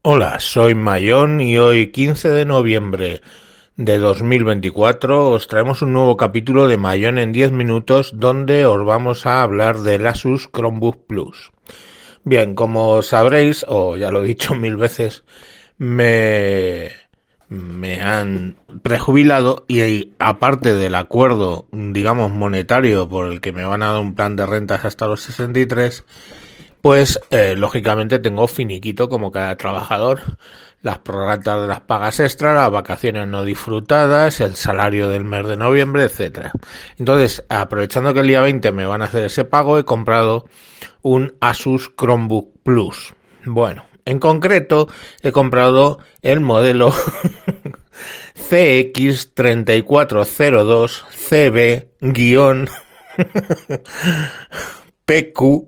Hola, soy Mayón y hoy 15 de noviembre de 2024 os traemos un nuevo capítulo de Mayón en 10 minutos donde os vamos a hablar del Asus Chromebook Plus. Bien, como sabréis, o ya lo he dicho mil veces, me, me han prejubilado y aparte del acuerdo, digamos, monetario por el que me van a dar un plan de rentas hasta los 63, pues lógicamente tengo finiquito como cada trabajador, las prorratas de las pagas extra, las vacaciones no disfrutadas, el salario del mes de noviembre, etcétera. Entonces, aprovechando que el día 20 me van a hacer ese pago, he comprado un Asus Chromebook Plus. Bueno, en concreto he comprado el modelo CX3402CB-PQ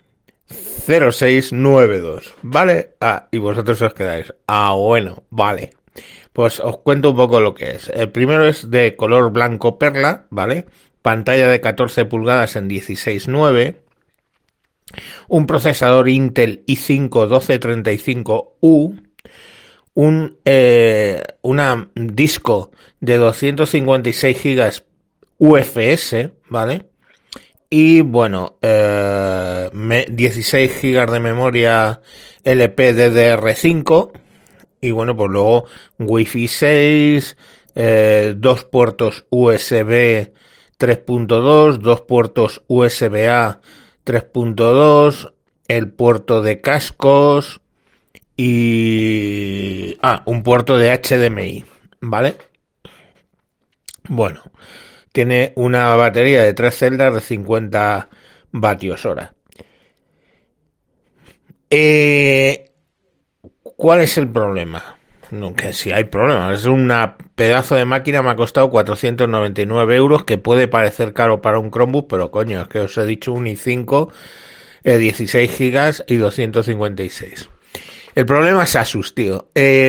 0692, ¿vale? Ah, y vosotros os quedáis. Ah, bueno, vale. Pues os cuento un poco lo que es. El primero es de color blanco perla, ¿vale? Pantalla de 14 pulgadas en 16:9. Un procesador Intel i5 1235U. Una disco de 256 gigas UFS, ¿vale? Y bueno, 16 gigas de memoria LPDDR5. Y bueno, pues luego Wi-Fi 6, dos puertos USB 3.2, dos puertos USB-A 3.2, el puerto de cascos y... un puerto de HDMI, ¿vale? Bueno, tiene una batería de 3 celdas de 50 vatios hora. Eh, ¿Cuál es el problema? No, que si hay problema, es una pedazo de máquina, me ha costado 499 euros, que puede parecer caro para un Chromebook, pero coño, es que os he dicho un i5, 16 gigas y 256. El problema es Asus, tío.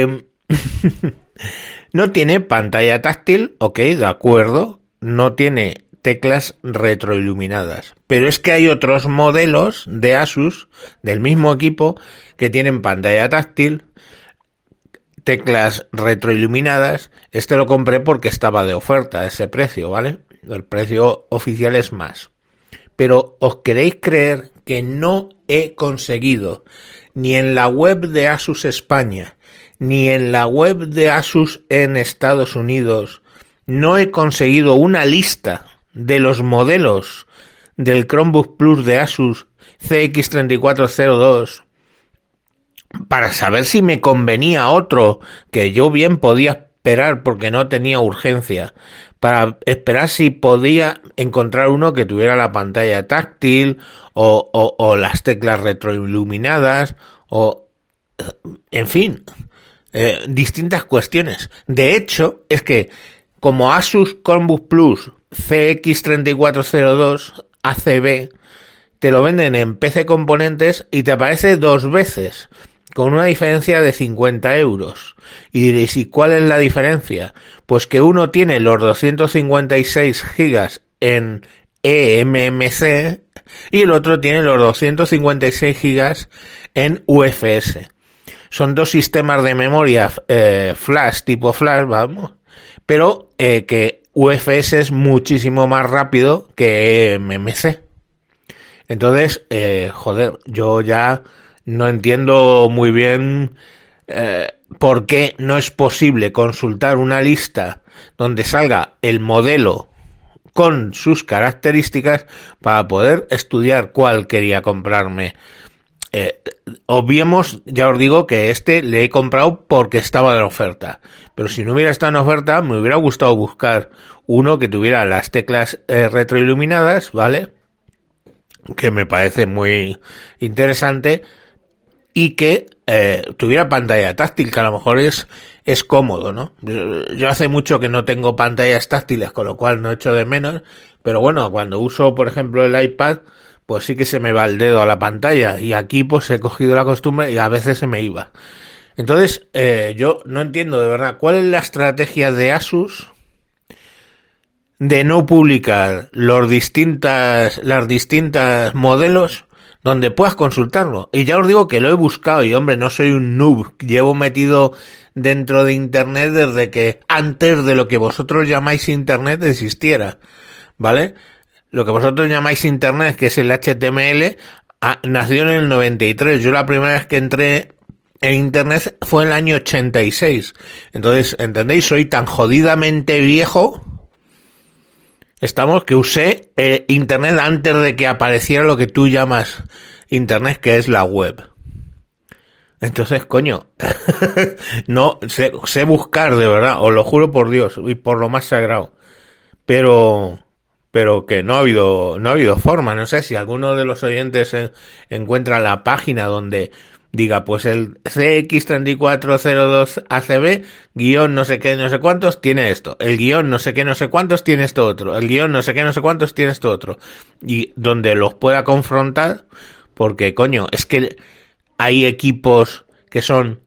No tiene pantalla táctil, ok, de acuerdo. No tiene teclas retroiluminadas. Pero es que hay otros modelos de Asus del mismo equipo que tienen pantalla táctil, teclas retroiluminadas. Este lo compré porque estaba de oferta a ese precio, ¿vale? El precio oficial es más. Pero ¿os queréis creer que no he conseguido ni en la web de Asus España, ni en la web de Asus en Estados Unidos, no he conseguido una lista de los modelos del Chromebook Plus de Asus CX3402 para saber si me convenía otro que yo bien podía esperar porque no tenía urgencia, para esperar si podía encontrar uno que tuviera la pantalla táctil o las teclas retroiluminadas o en fin, distintas cuestiones. De hecho, es que como Asus Chromebook Plus CX3402 ACB te lo venden en PC Componentes y te aparece dos veces, con una diferencia de 50 euros. Y diréis, ¿y cuál es la diferencia? Pues que uno tiene los 256 gigas en eMMC y el otro tiene los 256 gigas en UFS. Son dos sistemas de memoria flash, tipo flash, vamos, pero que UFS es muchísimo más rápido que eMMC. Entonces, joder, yo ya no entiendo muy bien por qué no es posible consultar una lista donde salga el modelo con sus características para poder estudiar cuál quería comprarme. Eh, Obviemos, ya os digo que este le he comprado porque estaba de oferta, pero si no hubiera estado en oferta, me hubiera gustado buscar uno que tuviera las teclas retroiluminadas, ¿vale? Que me parece muy interesante y que tuviera pantalla táctil, que a lo mejor es cómodo, ¿no? Yo hace mucho que no tengo pantallas táctiles, con lo cual no echo de menos, pero bueno, cuando uso, por ejemplo, el iPad, pues sí que se me va el dedo a la pantalla y aquí pues he cogido la costumbre y a veces se me iba. Entonces, yo no entiendo de verdad cuál es la estrategia de Asus de no publicar las distintas modelos donde puedas consultarlo. Y ya os digo que lo he buscado y, hombre, no soy un noob. Llevo metido dentro de Internet desde que antes de lo que vosotros llamáis Internet existiera, ¿vale? Lo que vosotros llamáis Internet, que es el HTML, nació en el 93. Yo la primera vez que entré en Internet fue en el año 86. Entonces, ¿entendéis? Soy tan jodidamente viejo, que usé Internet antes de que apareciera lo que tú llamas Internet, que es la web. Entonces, coño, no sé buscar, de verdad, os lo juro por Dios y por lo más sagrado. Pero que no ha habido forma. No sé si alguno de los oyentes encuentra la página donde diga, pues el CX3402ACB guión no sé qué, no sé cuántos tiene esto, el guión no sé qué, no sé cuántos tiene esto otro, el guión no sé qué, no sé cuántos tiene esto otro, y donde los pueda confrontar, porque coño, es que hay equipos que son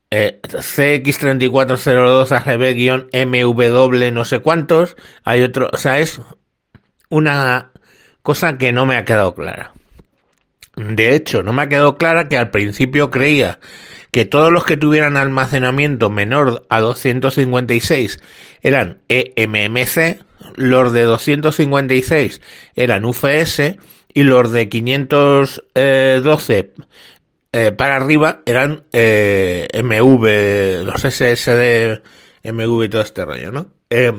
CX3402AGB-MW no sé cuántos, hay otro, o sea, es una cosa que no me ha quedado clara. De hecho, no me ha quedado clara que al principio creía que todos los que tuvieran almacenamiento menor a 256 eran eMMC, los de 256 eran UFS y los de 512 para arriba eran MV, los SSD, MV y todo este rollo, ¿no?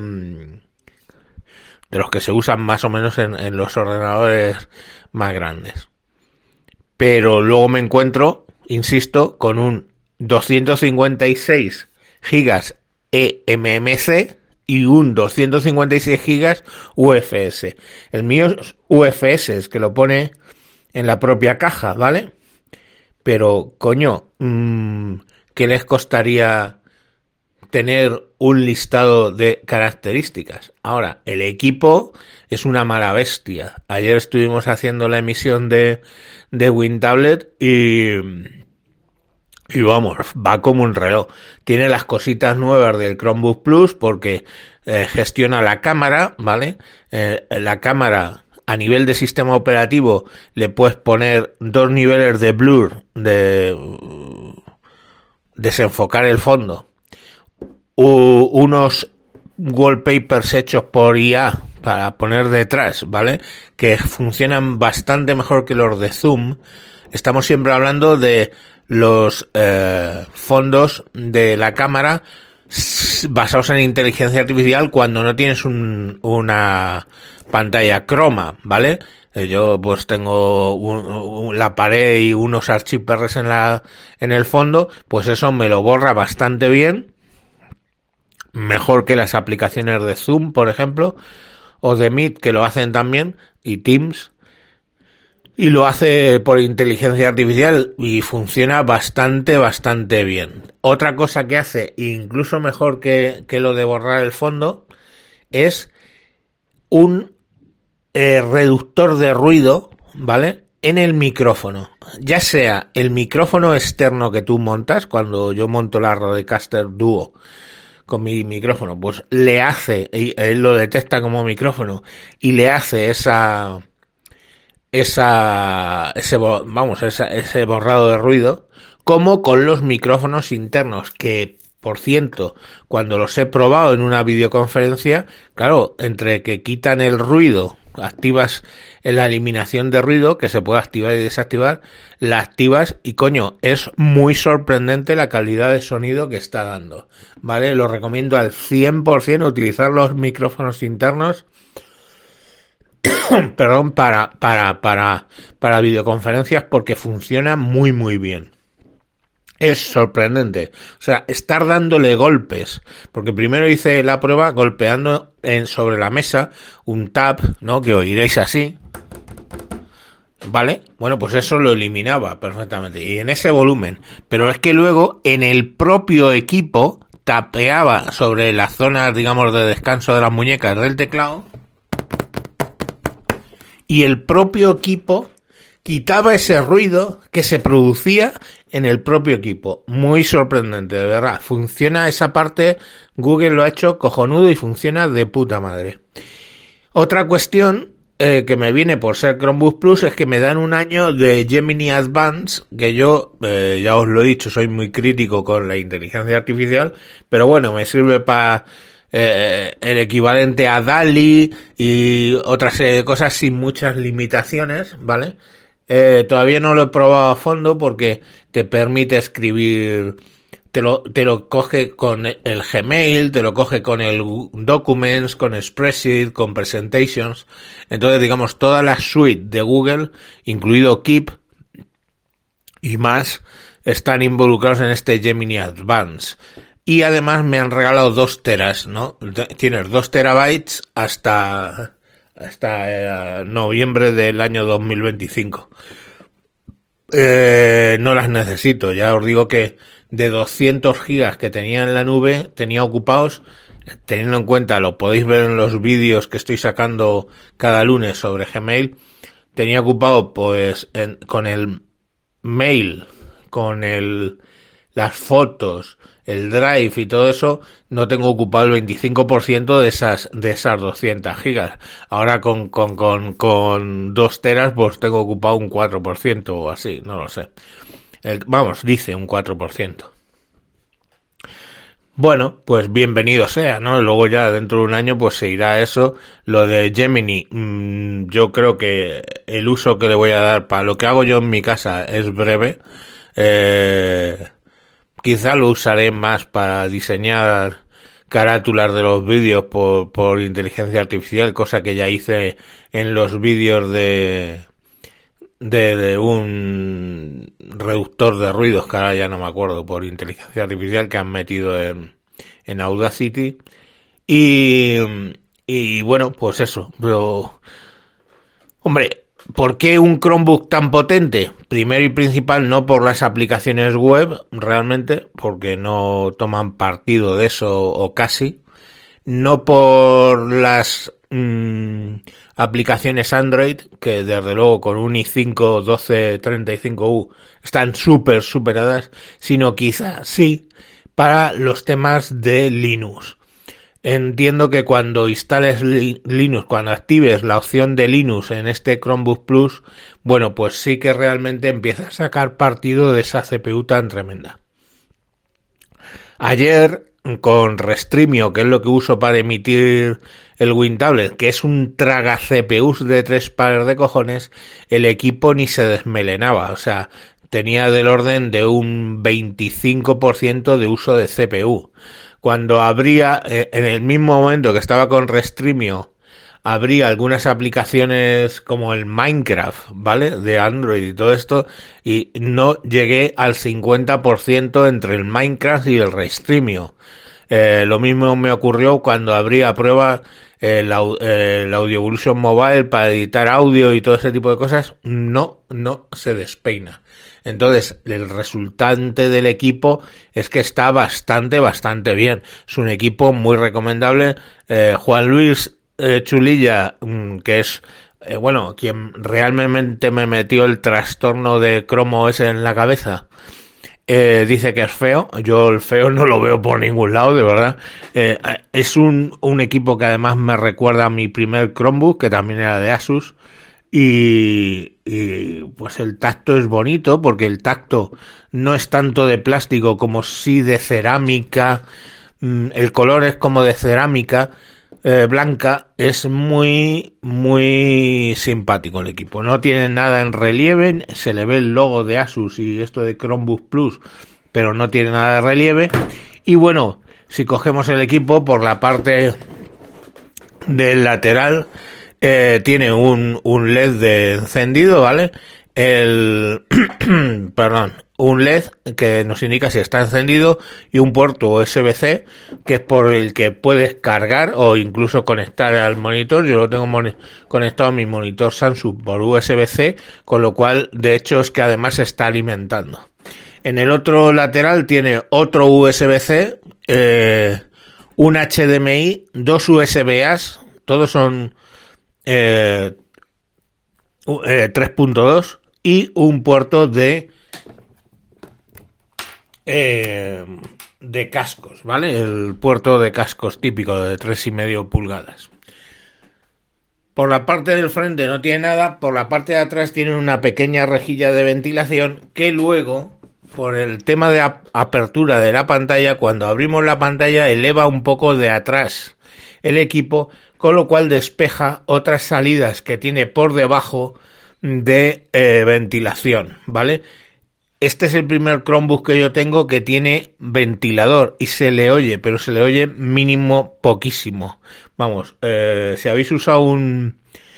De los que se usan más o menos en los ordenadores más grandes. Pero luego me encuentro, insisto, con un 256 gigas eMMC y un 256 gigas UFS. El mío es UFS, es que lo pone en la propia caja, ¿vale? Pero, coño, ¿qué les costaría tener un listado de características? Ahora, el equipo es una mala bestia. Ayer estuvimos haciendo la emisión de WinTablet y vamos, va como un reloj. Tiene las cositas nuevas del Chromebook Plus porque gestiona la cámara, ¿vale? La cámara a nivel de sistema operativo le puedes poner 2 niveles de blur, de desenfocar el fondo, unos wallpapers hechos por IA para poner detrás, ¿vale? Que funcionan bastante mejor que los de Zoom. Estamos siempre hablando de los fondos de la cámara basados en inteligencia artificial cuando no tienes una pantalla croma, ¿vale? Yo pues tengo la pared y unos archiperres en el fondo, pues eso me lo borra bastante bien, mejor que las aplicaciones de Zoom, por ejemplo, o de Meet, que lo hacen también, y Teams, y lo hace por inteligencia artificial y funciona bastante bien. Otra cosa que hace, incluso mejor que lo de borrar el fondo, es un reductor de ruido, ¿vale? En el micrófono. Ya sea el micrófono externo que tú montas, cuando yo monto la Rodecaster Duo con mi micrófono, pues le hace, él lo detecta como micrófono y le hace ese borrado de ruido, como con los micrófonos internos, que por cierto, cuando los he probado en una videoconferencia, claro, entre que quitan el ruido, activas la eliminación de ruido, que se puede activar y desactivar, la activas y coño, es muy sorprendente la calidad de sonido que está dando, ¿vale? Lo recomiendo al 100% utilizar los micrófonos internos perdón, para videoconferencias porque funciona muy bien. Es sorprendente. O sea, estar dándole golpes. Porque primero hice la prueba golpeando sobre la mesa un tab, ¿no? Que oiréis así. ¿Vale? Bueno, pues eso lo eliminaba perfectamente. Y en ese volumen. Pero es que luego en el propio equipo tapeaba sobre las zonas, digamos, de descanso de las muñecas del teclado. Y el propio equipo quitaba ese ruido que se producía en el propio equipo. Muy sorprendente, de verdad. Funciona esa parte, Google lo ha hecho cojonudo y funciona de puta madre. Otra cuestión que me viene por ser Chromebook Plus es que me dan un año de Gemini Advance, que yo, ya os lo he dicho, soy muy crítico con la inteligencia artificial, pero bueno, me sirve para el equivalente a DALL-E y otra serie de cosas sin muchas limitaciones, ¿vale? Todavía no lo he probado a fondo porque te permite escribir, te lo coge con el Gmail, te lo coge con el Documents, con Spreadsheet, con Presentations. Entonces, digamos, toda la suite de Google, incluido Keep y más, están involucrados en este Gemini Advance. Y además me han regalado 2 teras, ¿no? Tienes 2 terabytes hasta noviembre del año 2025. No las necesito, ya os digo que de 200 gigas que tenía en la nube, tenía ocupados, teniendo en cuenta, lo podéis ver en los vídeos que estoy sacando cada lunes sobre Gmail, tenía ocupado pues con el mail, con las fotos, el drive y todo eso, no tengo ocupado el 25% de esas 200 gigas. Ahora con 2 teras pues tengo ocupado un 4% o así, no lo sé. Vamos, dice un 4%. Bueno, pues bienvenido sea, ¿no? Luego ya dentro de un año pues se irá eso. Lo de Gemini, yo creo que el uso que le voy a dar para lo que hago yo en mi casa es breve. Eh, Quizá lo usaré más para diseñar carátulas de los vídeos por inteligencia artificial, cosa que ya hice en los vídeos de un reductor de ruidos, que ahora ya no me acuerdo, por inteligencia artificial que han metido en Audacity. Y, y bueno, pues eso. Pero, hombre, ¿por qué un Chromebook tan potente? Primero y principal, no por las aplicaciones web, realmente, porque no toman partido de eso o casi. No por las aplicaciones Android, que desde luego con un i5 1235U están súper superadas, sino quizá sí para los temas de Linux. Entiendo que cuando instales Linux, cuando actives la opción de Linux en este Chromebook Plus, bueno, pues sí que realmente empieza a sacar partido de esa CPU tan tremenda. Ayer, con Restreamio, que es lo que uso para emitir el WinTablet, que es un traga CPUs de 3 pares de cojones, el equipo ni se desmelenaba. O sea, tenía del orden de un 25% de uso de CPU. Cuando abría, en el mismo momento que estaba con Restreamio, abría algunas aplicaciones como el Minecraft, ¿vale? De Android y todo esto, y no llegué al 50% entre el Minecraft y el Restreamio. Lo mismo me ocurrió cuando abrí a prueba el Audio Evolution Mobile para editar audio y todo ese tipo de cosas. No se despeina. Entonces, el resultante del equipo es que está bastante bien. Es un equipo muy recomendable. Juan Luis Chulilla, que es, bueno, quien realmente me metió el trastorno de Chrome OS en la cabeza, dice que es feo. Yo el feo no lo veo por ningún lado, de verdad. Es un equipo que además me recuerda a mi primer Chromebook, que también era de Asus. Y pues el tacto es bonito, porque el tacto no es tanto de plástico como sí de cerámica. El color es como de cerámica blanca. Es muy simpático el equipo. No tiene nada en relieve. Se le ve el logo de Asus y esto de Chromebook Plus, pero no tiene nada de relieve. Y bueno, si cogemos el equipo por la parte del lateral, tiene un LED de encendido, ¿vale? Perdón, un LED que nos indica si está encendido y un puerto USB-C que es por el que puedes cargar o incluso conectar al monitor. Yo lo tengo conectado a mi monitor Samsung por USB-C, con lo cual de hecho es que además se está alimentando. En el otro lateral tiene otro USB-C, un HDMI, dos USB-As, todos son 3.2 y un puerto de cascos, ¿vale? El puerto de cascos típico de 3,5 pulgadas. Por la parte del frente no tiene nada, por la parte de atrás tiene una pequeña rejilla de ventilación que luego, por el tema de apertura de la pantalla, cuando abrimos la pantalla eleva un poco de atrás el equipo, con lo cual despeja otras salidas que tiene por debajo de ventilación, ¿vale? Este es el primer Chromebook que yo tengo que tiene ventilador y se le oye, pero se le oye mínimo poquísimo. Vamos, si habéis usado un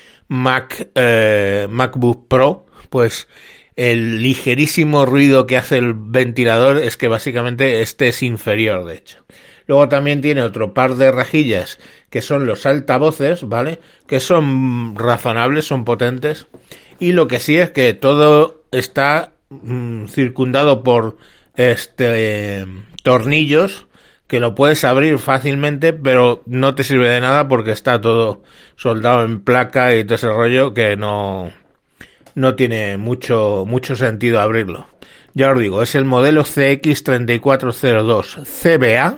MacBook Pro, pues el ligerísimo ruido que hace el ventilador es que básicamente este es inferior, de hecho. Luego también tiene otro par de rejillas que son los altavoces, ¿vale? Que son razonables, son potentes. Y lo que sí es que todo está circundado por tornillos que lo puedes abrir fácilmente, pero no te sirve de nada porque está todo soldado en placa y todo ese rollo que no tiene mucho sentido abrirlo. Ya os digo, es el modelo CX3402 CBA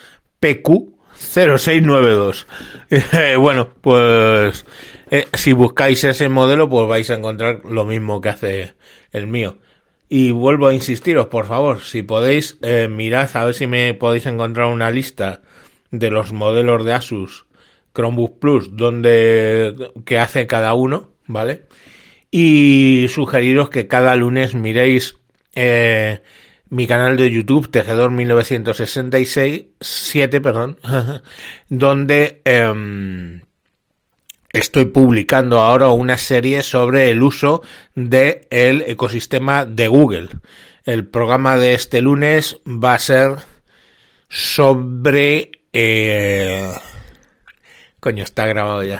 PQ0692. Bueno, pues si buscáis ese modelo, pues vais a encontrar lo mismo que hace el mío. Y vuelvo a insistiros, por favor, si podéis, mirad a ver si me podéis encontrar una lista de los modelos de Asus Chromebook Plus, que hace cada uno, ¿vale? Y sugeriros que cada lunes miréis mi canal de YouTube, Tejedor 1966, 7, perdón, donde estoy publicando ahora una serie sobre el uso del ecosistema de Google. El programa de este lunes va a ser sobre... coño, está grabado ya.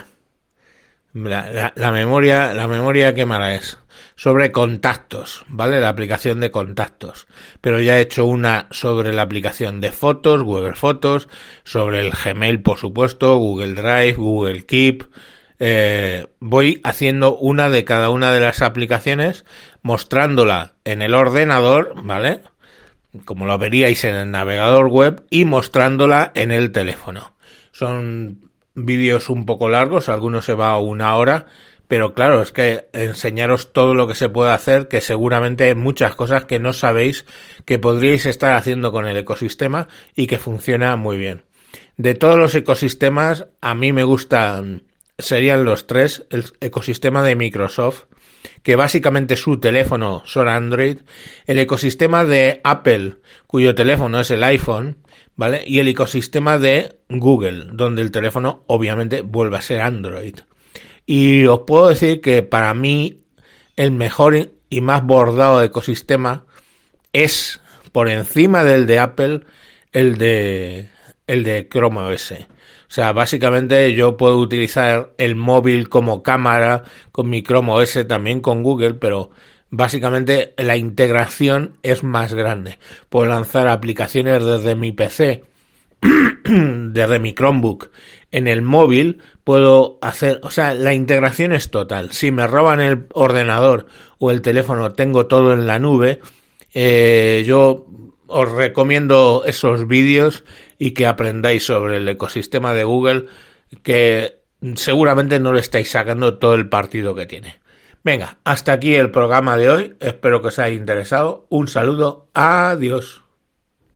La memoria qué mala es. Sobre contactos, ¿vale? La aplicación de contactos. Pero ya he hecho una sobre la aplicación de fotos, Google Fotos, sobre el Gmail, por supuesto, Google Drive, Google Keep. Voy haciendo una de cada una de las aplicaciones, mostrándola en el ordenador, ¿vale? Como lo veríais en el navegador web, y mostrándola en el teléfono. Son vídeos un poco largos, algunos se va a 1 hora, pero claro, es que enseñaros todo lo que se puede hacer, que seguramente hay muchas cosas que no sabéis que podríais estar haciendo con el ecosistema y que funciona muy bien. De todos los ecosistemas, a mí me gustan, serían los tres: el ecosistema de Microsoft, que básicamente su teléfono son Android, el ecosistema de Apple, cuyo teléfono es el iPhone, ¿vale? Y el ecosistema de Google, donde el teléfono obviamente vuelve a ser Android. Y os puedo decir que para mí el mejor y más bordado ecosistema es, por encima del de Apple, el de Chrome OS. O sea, básicamente yo puedo utilizar el móvil como cámara con mi Chrome OS, también con Google, pero básicamente la integración es más grande. Puedo lanzar aplicaciones desde mi PC, desde mi Chromebook, en el móvil, puedo hacer, o sea, la integración es total. Si me roban el ordenador o el teléfono, tengo todo en la nube. Yo os recomiendo esos vídeos y que aprendáis sobre el ecosistema de Google, que seguramente no le estáis sacando todo el partido que tiene. Venga, hasta aquí el programa de hoy. Espero que os haya interesado. Un saludo. Adiós.